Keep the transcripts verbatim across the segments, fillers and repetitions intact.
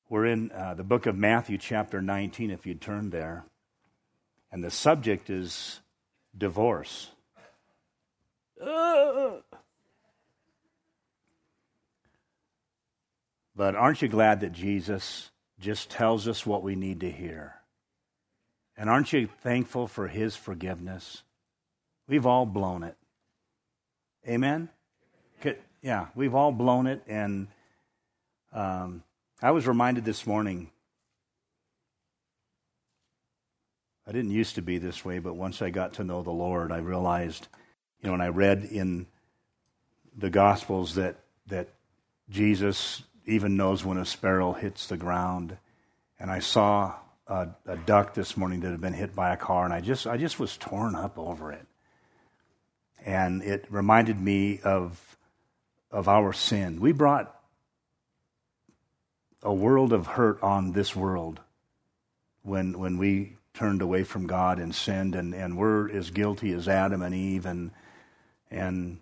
We're in uh, the book of Matthew, chapter nineteen, if you turn there. And the subject is divorce. Uh. But aren't you glad that Jesus just tells us what we need to hear? And aren't you thankful for his forgiveness? We've all blown it. Amen? Yeah, we've all blown it. And um, I was reminded this morning, I didn't used to be this way, but once I got to know the Lord, I realized, you know, when I read in the Gospels that that Jesus even knows when a sparrow hits the ground. And I saw a, a duck this morning that had been hit by a car, and I just I just was torn up over it. And it reminded me of of our sin. We brought a world of hurt on this world when when we turned away from God and sinned, and, and we're as guilty as Adam and Eve, and and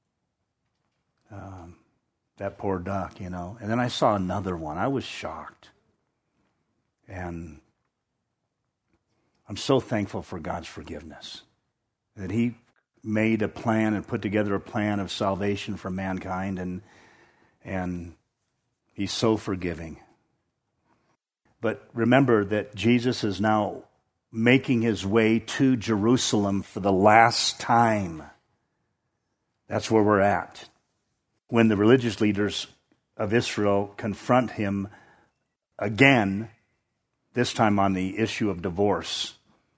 um, that poor duck, you know. And then I saw another one. I was shocked. And I'm so thankful for God's forgiveness, that he made a plan and put together a plan of salvation for mankind, and and he's so forgiving. But remember that Jesus is now making his way to Jerusalem for the last time. That's where we're at. When the religious leaders of Israel confront him again, this time on the issue of divorce.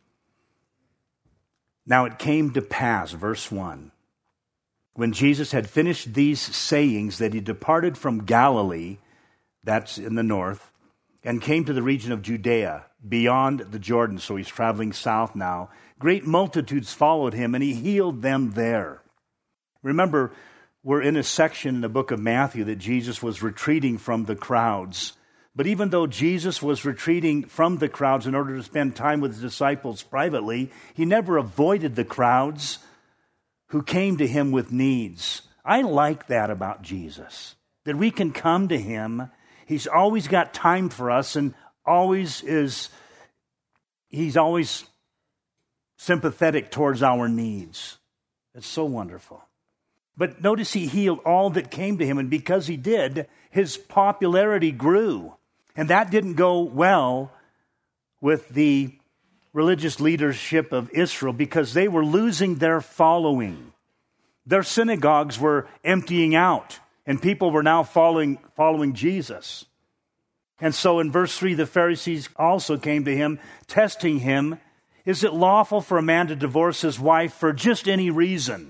Now it came to pass, verse one, when Jesus had finished these sayings, that he departed from Galilee, that's in the north, and came to the region of Judea, beyond the Jordan. So he's traveling south now. Great multitudes followed him, and he healed them there. Remember, we're in a section in the book of Matthew that Jesus was retreating from the crowds. But even though Jesus was retreating from the crowds in order to spend time with his disciples privately, he never avoided the crowds who came to him with needs. I like that about Jesus, that we can come to him. He's always got time for us, and always is, he's always sympathetic towards our needs. It's so wonderful. But notice he healed all that came to him, and because he did, his popularity grew. And that didn't go well with the religious leadership of Israel, because they were losing their following. Their synagogues were emptying out, and people were now following, following Jesus. And so in verse three, the Pharisees also came to him, testing him, is it lawful for a man to divorce his wife for just any reason?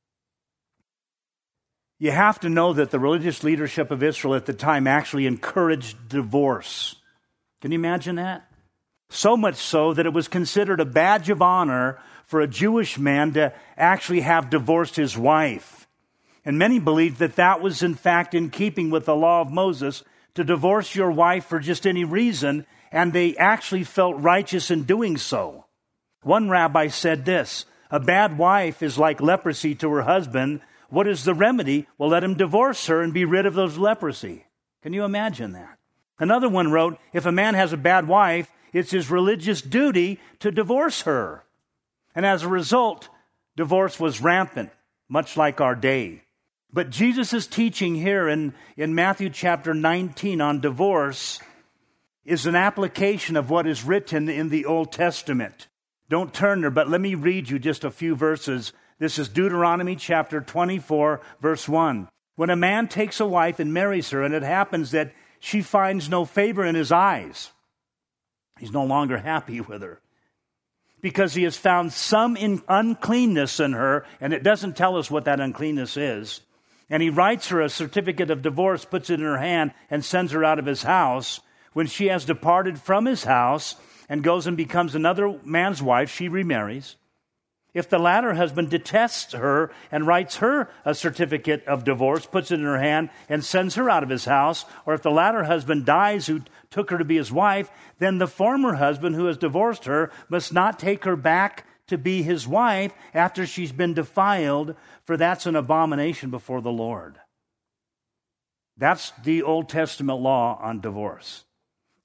You have to know that the religious leadership of Israel at the time actually encouraged divorce. Can you imagine that? So much so that it was considered a badge of honor for a Jewish man to actually have divorced his wife. And many believed that that was in fact in keeping with the law of Moses, to divorce your wife for just any reason, and they actually felt righteous in doing so. One rabbi said this, a bad wife is like leprosy to her husband. What is the remedy? Well, let him divorce her and be rid of those leprosy. Can you imagine that? Another one wrote, if a man has a bad wife, it's his religious duty to divorce her. And as a result, divorce was rampant, much like our day. But Jesus' teaching here in, in Matthew chapter nineteen on divorce is an application of what is written in the Old Testament. Don't turn there, but let me read you just a few verses. This is Deuteronomy chapter twenty-four, verse one. When a man takes a wife and marries her, and it happens that she finds no favor in his eyes, he's no longer happy with her, because he has found some in uncleanness in her, and it doesn't tell us what that uncleanness is. And he writes her a certificate of divorce, puts it in her hand, and sends her out of his house. When she has departed from his house and goes and becomes another man's wife, she remarries. If the latter husband detests her and writes her a certificate of divorce, puts it in her hand, and sends her out of his house, or if the latter husband dies who took her to be his wife, then the former husband who has divorced her must not take her back to be his wife after she's been defiled, for that's an abomination before the Lord. That's the Old Testament law on divorce.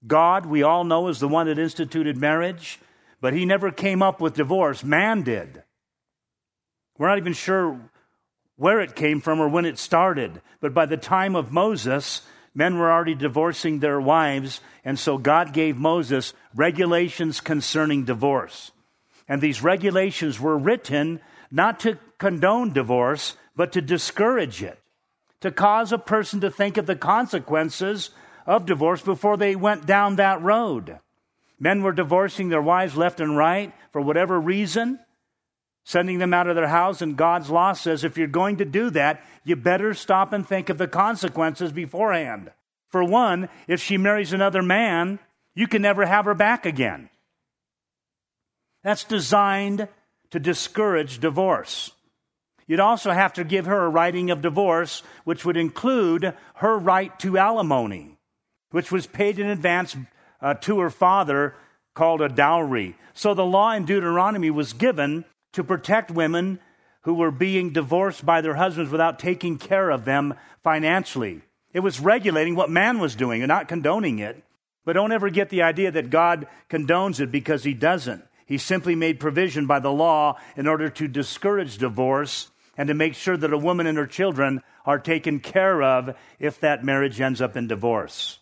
God, we all know, is the one that instituted marriage, but he never came up with divorce. Man did. We're not even sure where it came from or when it started. But by the time of Moses, men were already divorcing their wives, and so God gave Moses regulations concerning divorce. And these regulations were written not to condone divorce, but to discourage it, to cause a person to think of the consequences of divorce before they went down that road. Men were divorcing their wives left and right for whatever reason, sending them out of their house, and God's law says if you're going to do that, you better stop and think of the consequences beforehand. For one, if she marries another man, you can never have her back again. That's designed to discourage divorce. You'd also have to give her a writing of divorce, which would include her right to alimony, which was paid in advance uh, to her father, called a dowry. So the law in Deuteronomy was given to protect women who were being divorced by their husbands without taking care of them financially. It was regulating what man was doing and not condoning it. But don't ever get the idea that God condones it, because he doesn't. He simply made provision by the law in order to discourage divorce and to make sure that a woman and her children are taken care of if that marriage ends up in divorce.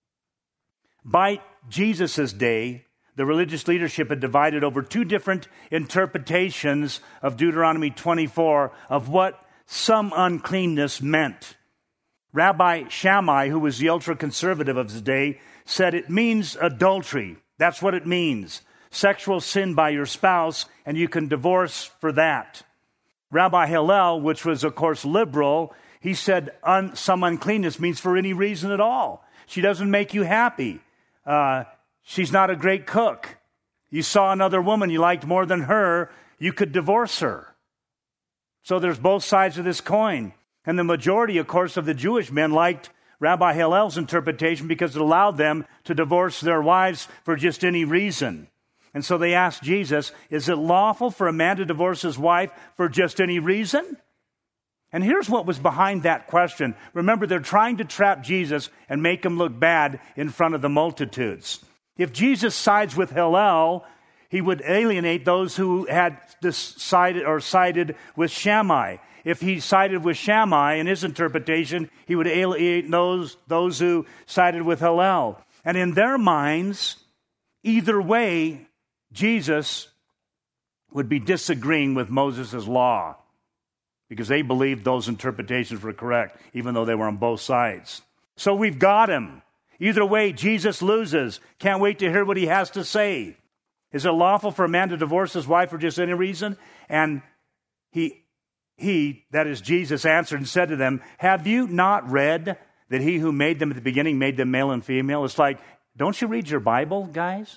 By Jesus' day, the religious leadership had divided over two different interpretations of Deuteronomy twenty-four of what some uncleanness meant. Rabbi Shammai, who was the ultra-conservative of his day, said it means adultery. That's what it means. Sexual sin by your spouse, and you can divorce for that. Rabbi Hillel, which was, of course, liberal, he said un- some uncleanness means for any reason at all. She doesn't make you happy. Uh, she's not a great cook. You saw another woman you liked more than her, you could divorce her. So there's both sides of this coin. And the majority, of course, of the Jewish men liked Rabbi Hillel's interpretation because it allowed them to divorce their wives for just any reason. And so they asked Jesus, is it lawful for a man to divorce his wife for just any reason? And here's what was behind that question. Remember, they're trying to trap Jesus and make him look bad in front of the multitudes. If Jesus sides with Hillel, he would alienate those who had decided or sided with Shammai. If he sided with Shammai in his interpretation, he would alienate those, those who sided with Hillel. And in their minds, either way, Jesus would be disagreeing with Moses' law because they believed those interpretations were correct, even though they were on both sides. So we've got him. Either way, Jesus loses. Can't wait to hear what he has to say. Is it lawful for a man to divorce his wife for just any reason? And he, he, that is Jesus, answered and said to them, have you not read that he who made them at the beginning made them male and female? It's like, don't you read your Bible, guys?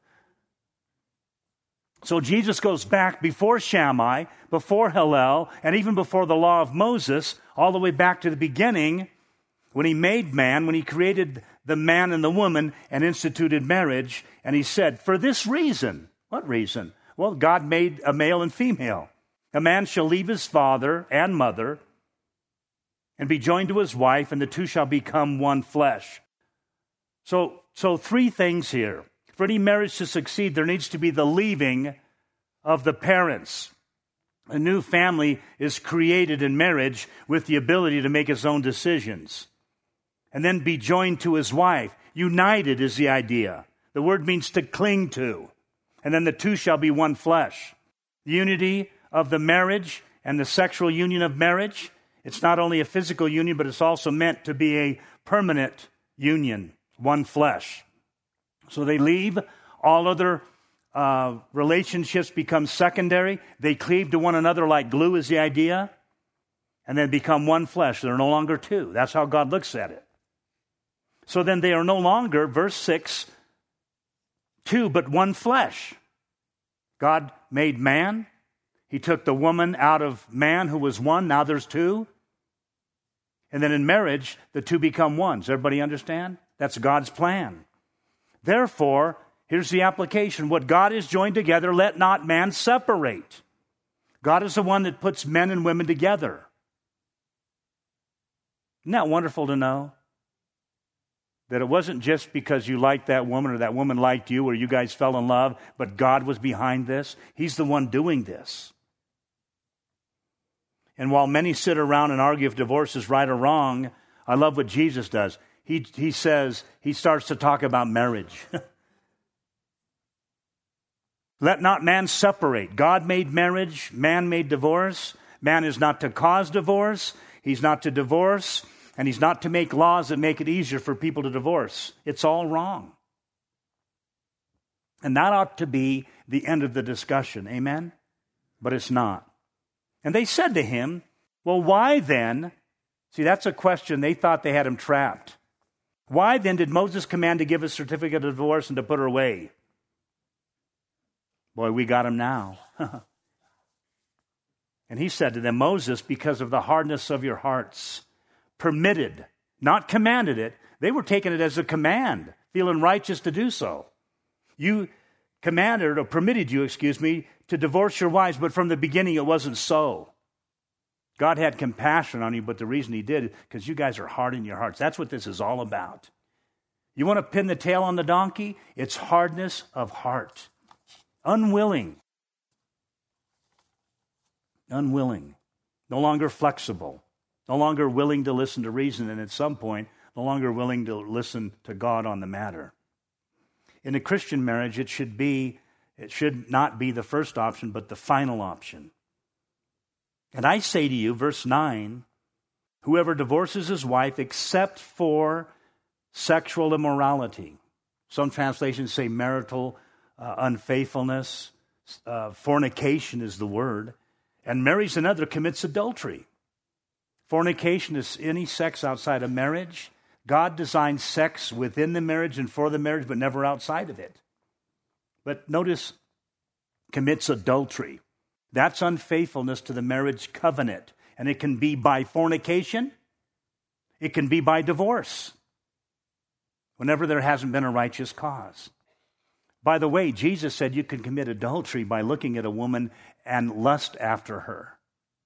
So Jesus goes back before Shammai, before Hillel, and even before the law of Moses, all the way back to the beginning, when he made man, when he created the man and the woman and instituted marriage. And he said, for this reason. What reason? Well, God made a male and female. A man shall leave his father and mother and be joined to his wife, and the two shall become one flesh. So, so three things here. For any marriage to succeed, there needs to be the leaving of the parents. A new family is created in marriage with the ability to make its own decisions. And then be joined to his wife. United is the idea. The word means to cling to. And then the two shall be one flesh. The unity of the marriage and the sexual union of marriage, it's not only a physical union, but it's also meant to be a permanent union, one flesh. So they leave. All other uh, relationships become secondary. They cleave to one another like glue is the idea. And then become one flesh. They're no longer two. That's how God looks at it. So then they are no longer, verse six, two, but one flesh. God made man. He took the woman out of man who was one. Now there's two. And then in marriage, the two become one. Does everybody understand? That's God's plan. Therefore, here's the application. What God has joined together, let not man separate. God is the one that puts men and women together. Isn't that wonderful to know? That it wasn't just because you liked that woman or that woman liked you or you guys fell in love, but God was behind this. He's the one doing this. And while many sit around and argue if divorce is right or wrong, I love what Jesus does. He, he says, he starts to talk about marriage. Let not man separate. God made marriage, man made divorce. Man is not to cause divorce. He's not to divorce. And he's not to make laws that make it easier for people to divorce. It's all wrong. And that ought to be the end of the discussion. Amen? But it's not. And they said to him, well, why then? See, that's a question. They thought they had him trapped. Why then did Moses command to give a certificate of divorce and to put her away? Boy, we got him now. And he said to them, Moses, because of the hardness of your hearts, permitted, not commanded it. They were taking it as a command, feeling righteous to do so. You commanded, or permitted you, excuse me, to divorce your wives, but from the beginning it wasn't so. God had compassion on you, but the reason he did is because you guys are hard in your hearts. That's what this is all about. You want to pin the tail on the donkey? It's hardness of heart. Unwilling. Unwilling. No longer flexible. No longer willing to listen to reason, and at some point, no longer willing to listen to God on the matter. In a Christian marriage, it should be, it should not be the first option, but the final option. And I say to you, verse nine, whoever divorces his wife except for sexual immorality. Some translations say marital uh, unfaithfulness. Uh, fornication is the word. And marries another commits adultery. Fornication is any sex outside of marriage. God designed sex within the marriage and for the marriage, but never outside of it. But notice, commits adultery. That's unfaithfulness to the marriage covenant. And it can be by fornication. It can be by divorce. Whenever there hasn't been a righteous cause. By the way, Jesus said you can commit adultery by looking at a woman and lust after her.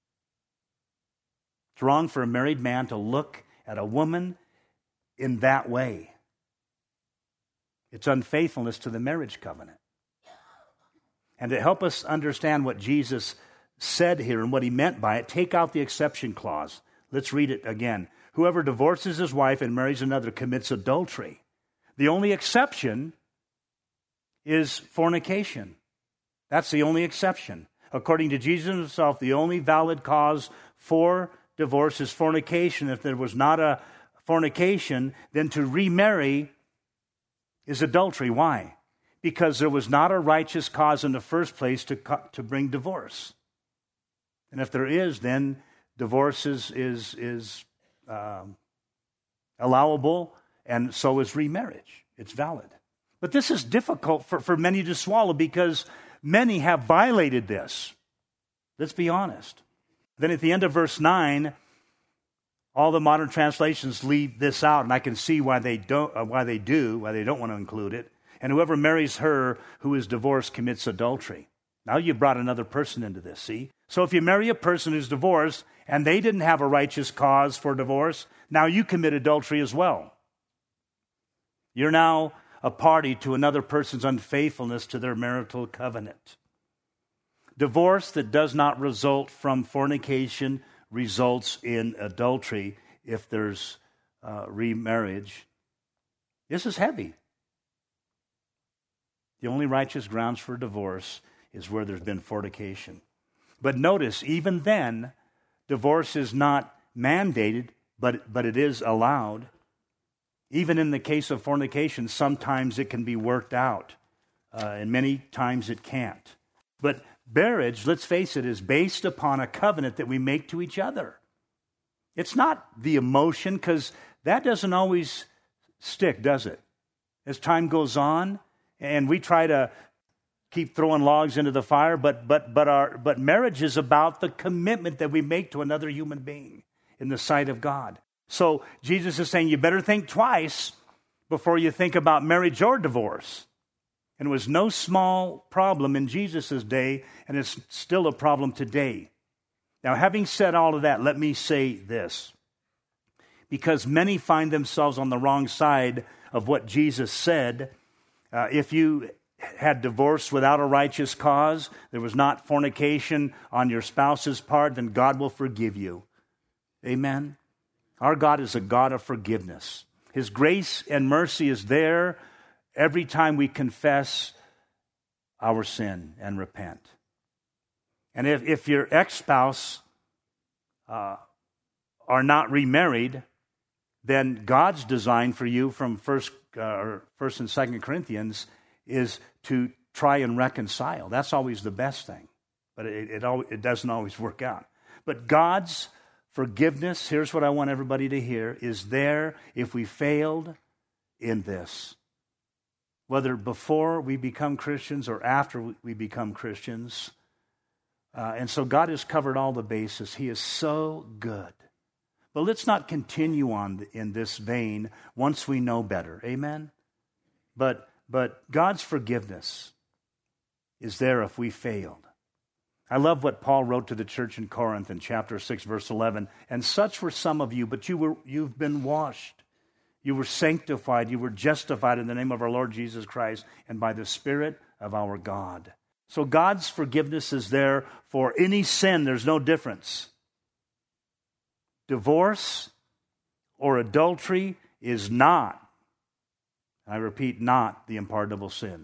It's wrong for a married man to look at a woman in that way. It's unfaithfulness to the marriage covenant. And to help us understand what Jesus said here and what he meant by it, take out the exception clause. Let's read it again. Whoever divorces his wife and marries another commits adultery. The only exception is fornication. That's the only exception. According to Jesus himself, the only valid cause for divorce is fornication. If there was not a fornication, then to remarry is adultery. Why? Because there was not a righteous cause in the first place to, to bring divorce. And if there is, then divorce is, is, is um, allowable, and so is remarriage. It's valid. But this is difficult for, for many to swallow because many have violated this. Let's be honest. Then at the end of verse nine, all the modern translations leave this out, and I can see why they don't, uh, why they do, why they don't want to include it. And whoever marries her who is divorced commits adultery. Now you brought another person into this, see? So if you marry a person who's divorced and they didn't have a righteous cause for divorce, now you commit adultery as well. You're now a party to another person's unfaithfulness to their marital covenant. Divorce that does not result from fornication results in adultery if there's uh, remarriage. This is heavy. The only righteous grounds for divorce is where there's been fornication. But notice, even then, divorce is not mandated, but, but it is allowed. Even in the case of fornication, sometimes it can be worked out, uh, and many times it can't. But marriage, let's face it, is based upon a covenant that we make to each other. It's not the emotion, because that doesn't always stick, does it? As time goes on, and we try to keep throwing logs into the fire, but but but our but marriage is about the commitment that we make to another human being in the sight of God. So Jesus is saying you better think twice before you think about marriage or divorce. And it was no small problem in Jesus' day, and it's still a problem today. Now, having said all of that, let me say this. because many find themselves on the wrong side of what Jesus said. Uh, if you had divorce without a righteous cause, there was not fornication on your spouse's part, then God will forgive you. Amen? Our God is a God of forgiveness. His grace and mercy is there every time we confess our sin and repent. And if, if your ex-spouse uh, are not remarried, then God's design for you from First, uh, or First and Second Corinthians is to try and reconcile. That's always the best thing, but it, it, always, it doesn't always work out. But God's forgiveness, here's what I want everybody to hear, is there if we failed in this. Whether before we become Christians or after we become Christians. Uh, and so God has covered all the bases. He is so good. But let's not continue on in this vein once we know better. Amen? But, but God's forgiveness is there if we failed. I love what Paul wrote to the church in Corinth in chapter six, verse eleven. And such were some of you, but you were, you've been washed. You were sanctified. You were justified in the name of our Lord Jesus Christ and by the Spirit of our God. So God's forgiveness is there for any sin. There's no difference. Divorce or adultery is not, I repeat, not the unpardonable sin.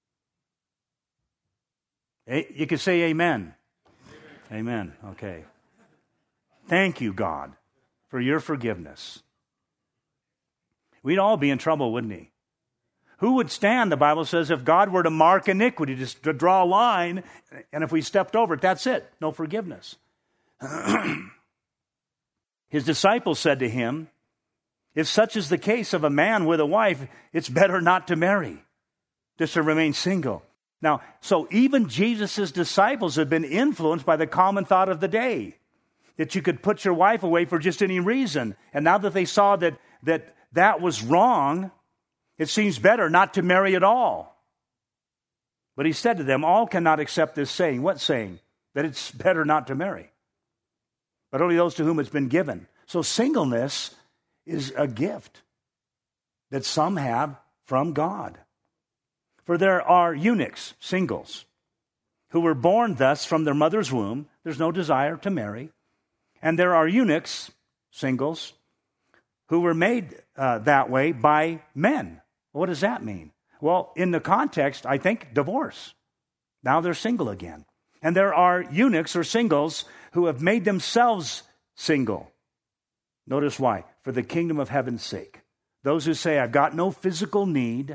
You can say amen. Amen. Amen. Okay. Thank you, God, for your forgiveness. We'd all be in trouble, wouldn't he? Who would stand, the Bible says, if God were to mark iniquity, just to draw a line, and if we stepped over it, that's it. No forgiveness. His disciples said to him, if such is the case of a man with a wife, it's better not to marry, just to remain single. Now, so even Jesus' disciples have been influenced by the common thought of the day, that you could put your wife away for just any reason. And now that they saw that that that was wrong, it seems better not to marry at all. But he said to them, all cannot accept this saying. What saying? That it's better not to marry. But only those to whom it's been given. So singleness is a gift that some have from God. For there are eunuchs, singles, who were born thus from their mother's womb. There's no desire to marry. And there are eunuchs, singles, who were made uh, that way by men. What does that mean? Well, in the context, I think divorce. Now they're single again. And there are eunuchs or singles who have made themselves single. Notice why. For the kingdom of heaven's sake. Those who say, I've got no physical need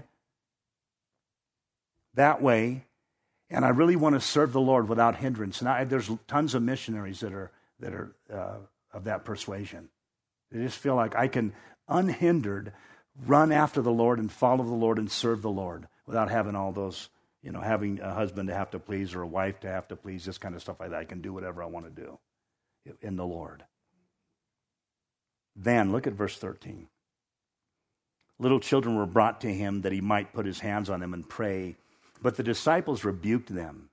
that way, and I really want to serve the Lord without hindrance. And I, there's tons of missionaries that are that are uh, of that persuasion. They just feel like I can unhindered run after the Lord and follow the Lord and serve the Lord without having all those, you know, having a husband to have to please or a wife to have to please, this kind of stuff like that. I can do whatever I want to do in the Lord. Then, look at verse thirteen. Little children were brought to him that he might put his hands on them and pray. But the disciples rebuked them.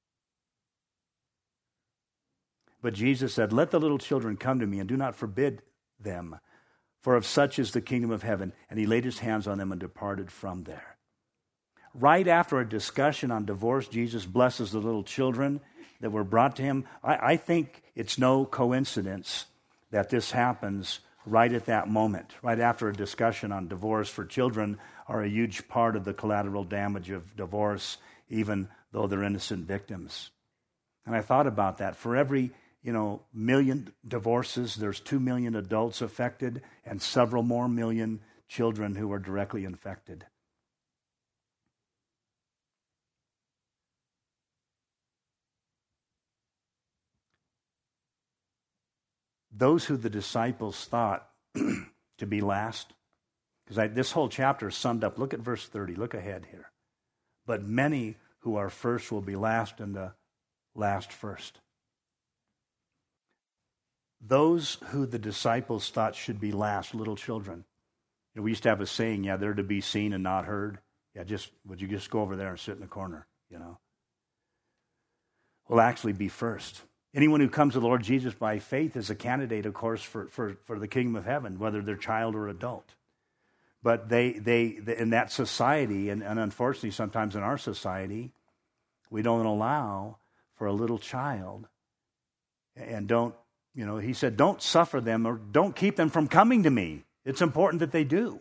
But Jesus said, let the little children come to me and do not forbid them, for of such is the kingdom of heaven. And he laid his hands on them and departed from there. Right after a discussion on divorce, Jesus blesses the little children that were brought to him. I, I think it's no coincidence that this happens right at that moment, right after a discussion on divorce. For children are a huge part of the collateral damage of divorce, even though they're innocent victims. And I thought about that. For every, you know, million divorces, there's two million adults affected and several more million children who are directly infected. Those who the disciples thought to be last, because this whole chapter is summed up. Look at verse thirty. Look ahead here. But many who are first will be last, and the last first. Those who the disciples thought should be last, little children. You know, we used to have a saying, yeah, they're to be seen and not heard. Yeah, just would you just go over there and sit in the corner, you know? Will actually be first. Anyone who comes to the Lord Jesus by faith is a candidate, of course, for, for, for the kingdom of heaven, whether they're child or adult. But they, they, they in that society, and, and unfortunately sometimes in our society, we don't allow for a little child, and don't, you know, he said, don't suffer them or don't keep them from coming to me. It's important that they do.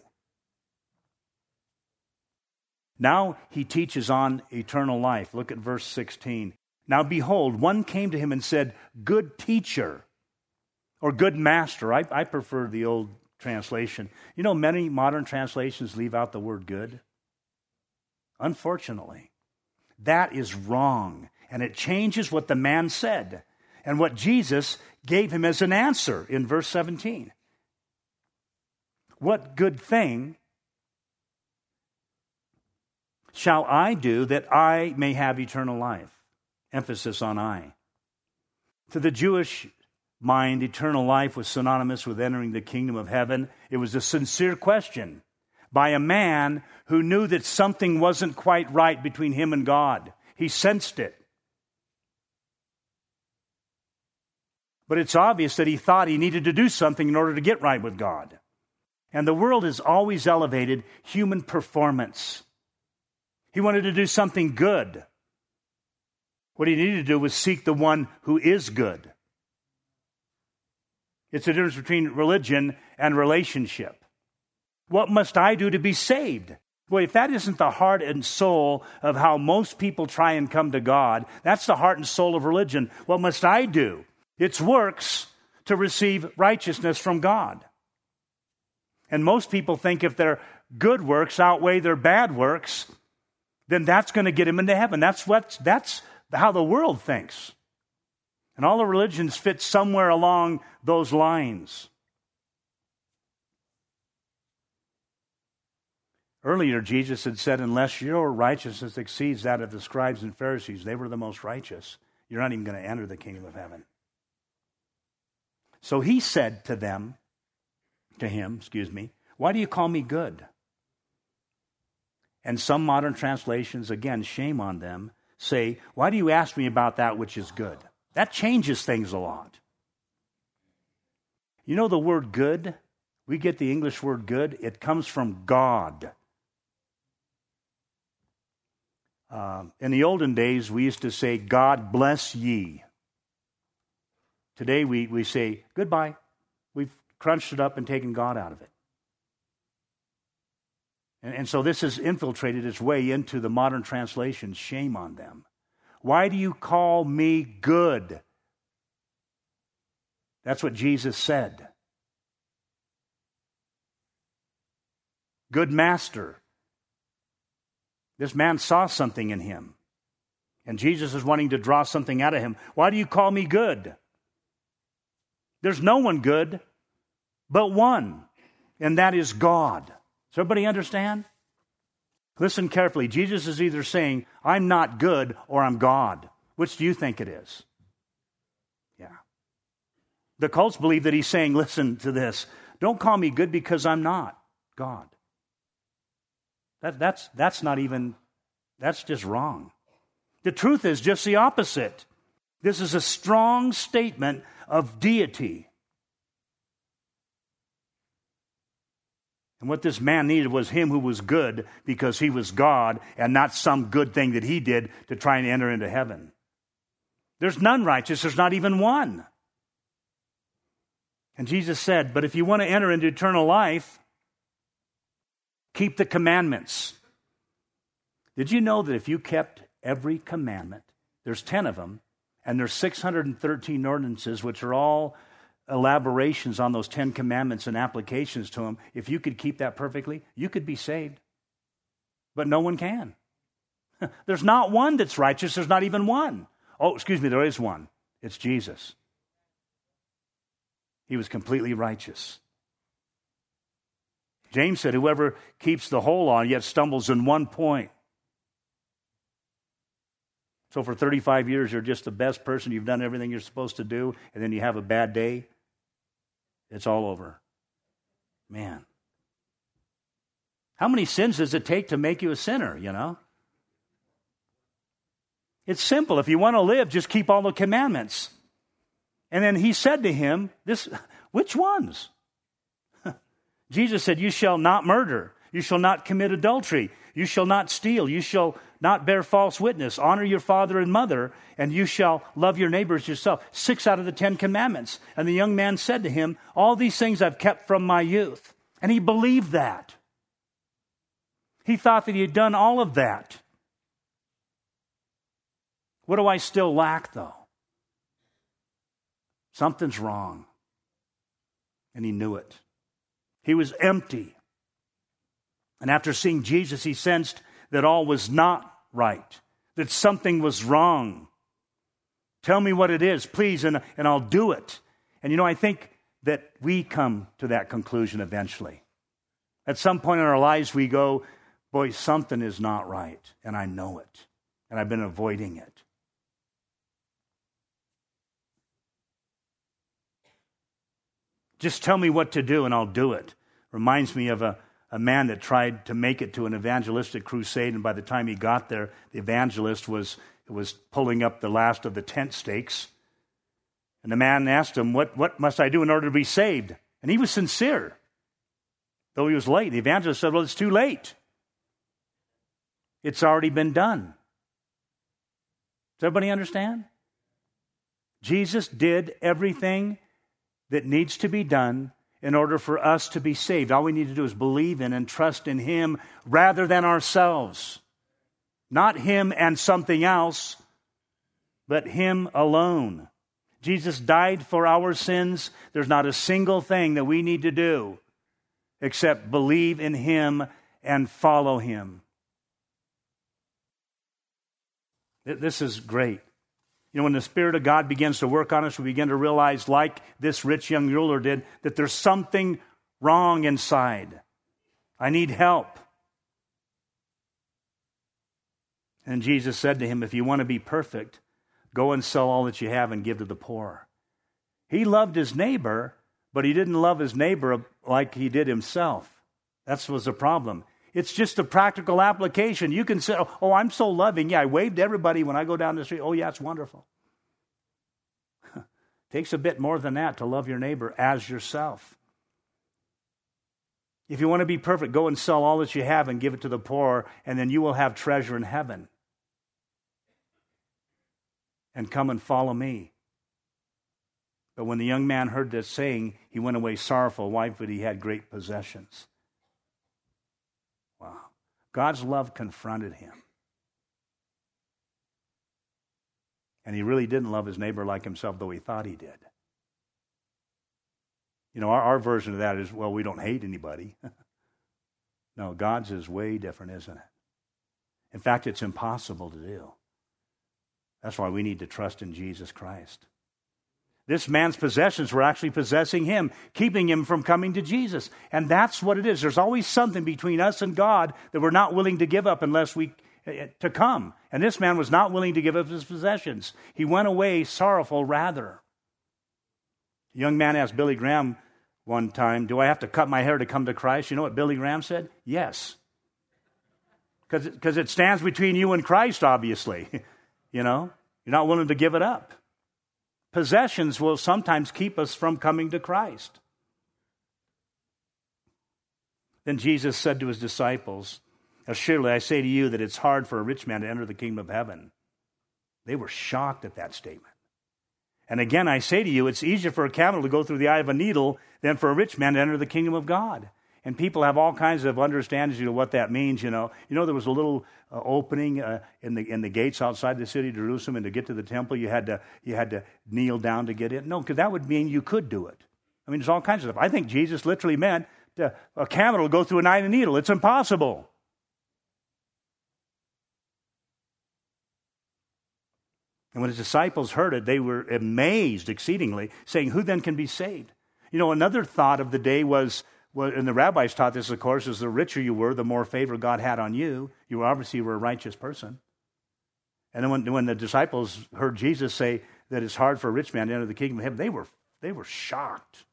Now he teaches on eternal life. Look at verse sixteen. Now behold, one came to him and said, good teacher, or good master. I, I prefer the old translation. You know, many modern translations leave out the word good. Unfortunately, that is wrong, and it changes what the man said and what Jesus gave him as an answer in verse seventeen. What good thing shall I do that I may have eternal life? Emphasis on I. To the Jewish mind, eternal life was synonymous with entering the kingdom of heaven. It was a sincere question by a man who knew that something wasn't quite right between him and God. He sensed it. But it's obvious that he thought he needed to do something in order to get right with God. And the world has always elevated human performance. He wanted to do something good. What he needed to do was seek the one who is good. It's the difference between religion and relationship. What must I do to be saved? Boy, if that isn't the heart and soul of how most people try and come to God, that's the heart and soul of religion. What must I do? It's works to receive righteousness from God. And most people think if their good works outweigh their bad works, then that's going to get him into heaven. That's what, that's how the world thinks. And all the religions fit somewhere along those lines. Earlier, Jesus had said, unless your righteousness exceeds that of the scribes and Pharisees, they were the most righteous, you're not even going to enter the kingdom of heaven. So he said to them, to him, excuse me, why do you call me good? And some modern translations, again, shame on them, say, why do you ask me about that which is good? That changes things a lot. You know the word good? We get the English word good. It comes from God. Um, in the olden days, we used to say, God bless ye. Today, we, we say, goodbye. We've crunched it up and taken God out of it. And, and so this has infiltrated its way into the modern translations. Shame on them. Why do you call me good? That's what Jesus said. Good master. This man saw something in him. And Jesus is wanting to draw something out of him. Why do you call me good? There's no one good but one, and that is God. Does everybody understand? Listen carefully. Jesus is either saying, I'm not good or I'm God. Which do you think it is? Yeah. The cults believe that he's saying, listen to this, don't call me good because I'm not God. That, that's, that's not even, that's just wrong. The truth is just the opposite. This is a strong statement of deity. And what this man needed was him who was good because he was God and not some good thing that he did to try and enter into heaven. There's none righteous. There's not even one. And Jesus said, but if you want to enter into eternal life, keep the commandments. Did you know that if you kept every commandment, there's ten of them, and there's six hundred thirteen ordinances, which are all elaborations on those Ten Commandments and applications to them. If you could keep that perfectly, you could be saved. But no one can. There's not one that's righteous. There's not even one. Oh, excuse me, there is one. It's Jesus. He was completely righteous. James said, whoever keeps the whole law and yet stumbles in one point. So for thirty-five years, you're just the best person. You've done everything you're supposed to do, and then you have a bad day. It's all over. Man. How many sins does it take to make you a sinner, you know? It's simple. If you want to live, just keep all the commandments. And then he said to him, "This, which ones?" Jesus said, "You shall not murder. You shall not commit adultery. You shall not steal. You shall not bear false witness. Honor your father and mother, and you shall love your neighbors yourself." Six out of the Ten Commandments. And the young man said to him, "All these things I've kept from my youth." And he believed that. He thought that he had done all of that. What do I still lack, though? Something's wrong. And he knew it. He was empty. And after seeing Jesus, he sensed that all was not right, that something was wrong. "Tell me what it is, please, and, and I'll do it." And you know, I think that we come to that conclusion eventually. At some point in our lives, we go, "Boy, something is not right, and I know it, and I've been avoiding it." "Just tell me what to do, and I'll do it." Reminds me of a, a man that tried to make it to an evangelistic crusade, and by the time he got there, the evangelist was, was pulling up the last of the tent stakes. And the man asked him, what, what must I do in order to be saved? And he was sincere, though he was late. The evangelist said, "Well, it's too late. It's already been done." Does everybody understand? Jesus did everything that needs to be done in order for us to be saved. All we need to do is believe in and trust in Him rather than ourselves. Not Him and something else, but Him alone. Jesus died for our sins. There's not a single thing that we need to do except believe in Him and follow Him. This is great. You know, when the Spirit of God begins to work on us, we begin to realize, like this rich young ruler did, that there's something wrong inside. I need help. And Jesus said to him, "If you want to be perfect, go and sell all that you have and give to the poor." He loved his neighbor, but he didn't love his neighbor like he did himself. That was the problem. It's just a practical application. You can say, "Oh, I'm so loving. Yeah, I wave to everybody when I go down the street. Oh, yeah, it's wonderful." Takes a bit more than that to love your neighbor as yourself. If you want to be perfect, go and sell all that you have and give it to the poor, and then you will have treasure in heaven. And come and follow me. But when the young man heard this saying, he went away sorrowful. Why? But he had great possessions. Wow. God's love confronted him. And he really didn't love his neighbor like himself, though he thought he did. You know, our, our version of that is, well, we don't hate anybody. No, God's is way different, isn't it? In fact, it's impossible to do. That's why we need to trust in Jesus Christ. This man's possessions were actually possessing him, keeping him from coming to Jesus. And that's what it is. There's always something between us and God that we're not willing to give up unless we to come. And this man was not willing to give up his possessions. He went away sorrowful rather. A young man asked Billy Graham one time, "Do I have to cut my hair to come to Christ?" You know what Billy Graham said? Yes. Because it stands between you and Christ, obviously. You know, you're not willing to give it up. Possessions will sometimes keep us from coming to Christ. Then Jesus said to his disciples, "Surely I say to you that it's hard for a rich man to enter the kingdom of heaven." They were shocked at that statement. "And again, I say to you, it's easier for a camel to go through the eye of a needle than for a rich man to enter the kingdom of God." And people have all kinds of understandings of what that means, you know. You know, there was a little uh, opening uh, in the in the gates outside the city of Jerusalem, and to get to the temple, you had to you had to kneel down to get in. No, because that would mean you could do it. I mean, there's all kinds of stuff. I think Jesus literally meant to, a camel will go through an eye of a needle. It's impossible. And when his disciples heard it, they were amazed exceedingly, saying, "Who then can be saved?" You know, another thought of the day was, well, and the rabbis taught this, of course, is the richer you were, the more favor God had on you. You were obviously were a righteous person. And then when, when the disciples heard Jesus say that it's hard for a rich man to enter the kingdom of heaven, they were they were shocked.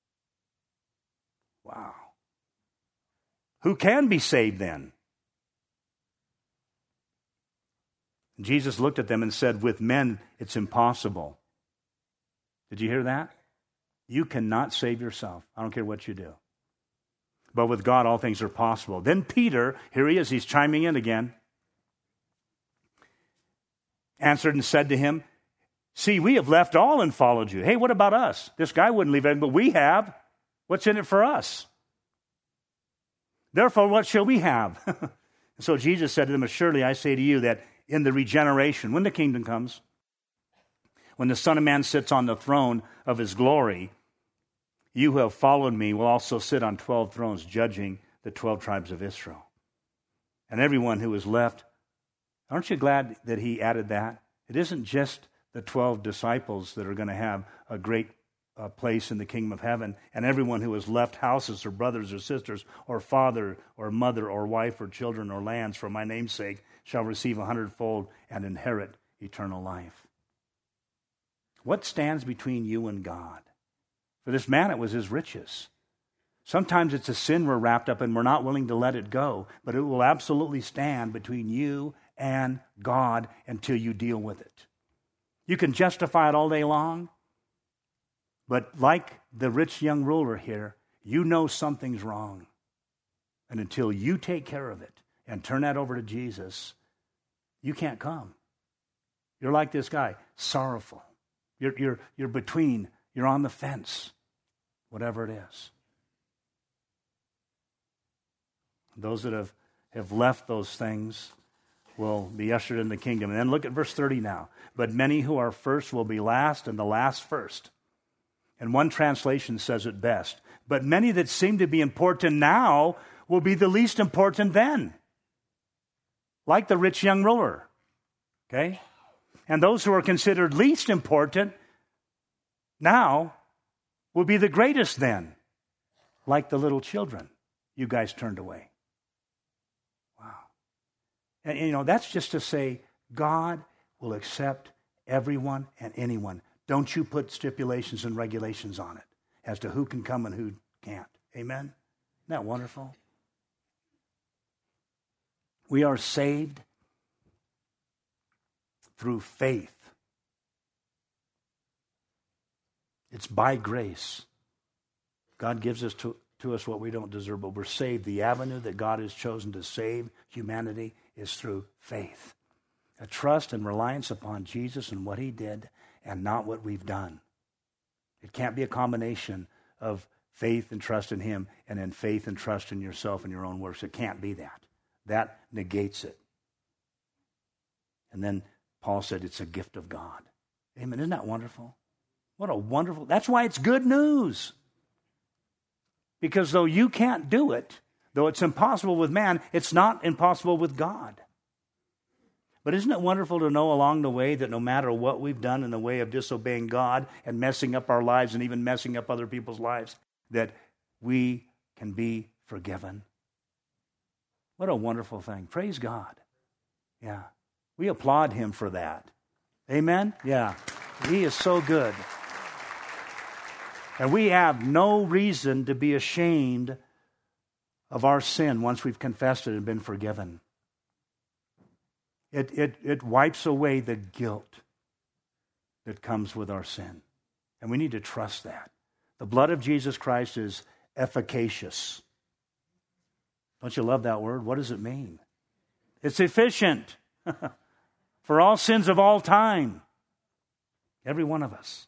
Wow. Who can be saved then? Jesus looked at them and said, "With men it's impossible, Did you hear that? You cannot save yourself. I don't care what you do. But with God, all things are possible. Then Peter, here he is, he's chiming in again, answered and said to him, see, we have left all and followed you. Hey, what about us? This guy wouldn't leave anything, but we have. What's in it for us? Therefore, what shall we have? So Jesus said to them, surely I say to you that in the regeneration, when the kingdom comes, when the Son of Man sits on the throne of his glory, you who have followed me will also sit on twelve thrones, judging the twelve tribes of Israel. And everyone who is left, aren't you glad that he added that? It isn't just the twelve disciples that are going to have a great uh, place in the kingdom of heaven, and everyone who has left houses or brothers or sisters or father or mother or wife or children or lands for my name's sake shall receive a hundredfold and inherit eternal life. What stands between you and God? For this man, it was his riches. Sometimes it's a sin we're wrapped up in, we're not willing to let it go, but it will absolutely stand between you and God until you deal with it. You can justify it all day long, but like the rich young ruler here, you know something's wrong. And until you take care of it and turn that over to Jesus, you can't come. You're like this guy, sorrowful. You're, you're, you're between, you're on the fence, whatever it is. Those that have, have left those things will be ushered in the kingdom. And then look at verse thirty now. But many who are first will be last, and the last first. And one translation says it best. But many that seem to be important now will be the least important then. Like the rich young ruler. Okay? And those who are considered least important now will be the greatest then. Like the little children you guys turned away. Wow. And, you know, that's just to say God will accept everyone and anyone. Don't you put stipulations and regulations on it as to who can come and who can't. Amen? Isn't that wonderful? We are saved through faith. It's by grace. God gives us to, to us what we don't deserve, but we're saved. The avenue that God has chosen to save humanity is through faith. A trust and reliance upon Jesus and what he did and not what we've done. It can't be a combination of faith and trust in him and then faith and trust in yourself and your own works. It can't be that. That negates it. And then Paul said it's a gift of God. Amen. Isn't that wonderful? What a wonderful, that's why it's good news. Because though you can't do it, though it's impossible with man, it's not impossible with God. But isn't it wonderful to know along the way that no matter what we've done in the way of disobeying God and messing up our lives and even messing up other people's lives, that we can be forgiven? What a wonderful thing. Praise God. Yeah. We applaud him for that. Amen? Yeah. He is so good. And we have no reason to be ashamed of our sin once we've confessed it and been forgiven. It, it, it wipes away the guilt that comes with our sin. And we need to trust that. The blood of Jesus Christ is efficacious. Don't you love that word? What does it mean? It's efficient for all sins of all time. Every one of us.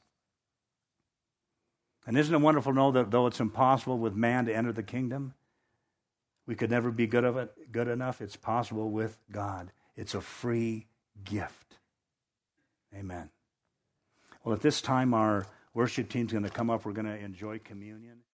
And isn't it wonderful to know that though it's impossible with man to enter the kingdom, we could never be good of it, good enough. It's possible with God. It's a free gift. Amen. Well, at this time, our worship team's going to come up. We're going to enjoy communion.